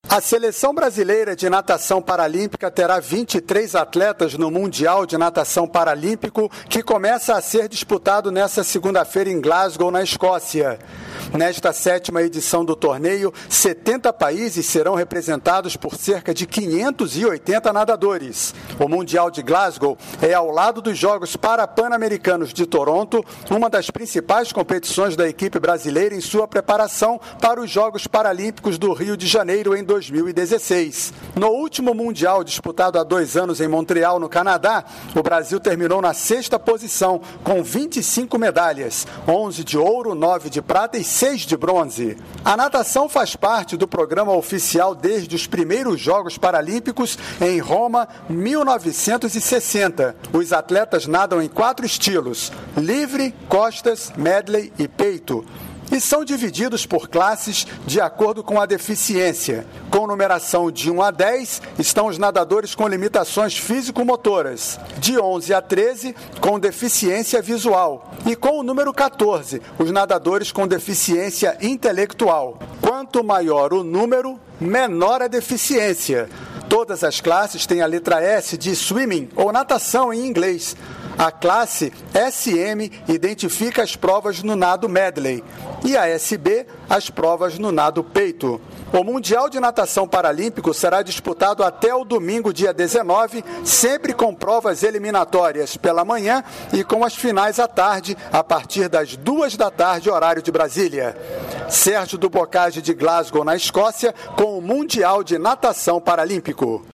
A seleção brasileira de natação paralímpica terá 23 atletas no Mundial de Natação Paralímpico, que começa a ser disputado nesta segunda-feira em Glasgow, na Escócia. Nesta 7ª edição do torneio, 70 países serão representados por cerca de 580 nadadores. O Mundial de Glasgow é, ao lado dos Jogos Pan-Americanos de Toronto, uma das principais competições da equipe brasileira em sua preparação para os Jogos Paralímpicos do Rio de Janeiro em 2016. No último Mundial, disputado há 2 anos em Montreal, no Canadá, o Brasil terminou na 6ª posição, com 25 medalhas, 11 de ouro, 9 de prata e 6 de bronze. A natação faz parte do programa oficial desde os primeiros Jogos Paralímpicos em Roma, 1960. Os atletas nadam em 4 estilos: livre, costas, medley e peito. E são divididos por classes de acordo com a deficiência. Com numeração de 1 a 10, estão os nadadores com limitações físico-motoras. De 11 a 13, com deficiência visual. E com o número 14, os nadadores com deficiência intelectual. Quanto maior o número, menor a deficiência. Todas as classes têm a letra S de swimming, ou natação em inglês. A classe SM identifica as provas no nado medley e a SB as provas no nado peito. O Mundial de Natação Paralímpico será disputado até o domingo, dia 19, sempre com provas eliminatórias pela manhã e com as finais à tarde, a partir das 2 da tarde, horário de Brasília. Sérgio do Bocage de Glasgow, na Escócia, com o Mundial de Natação Paralímpico.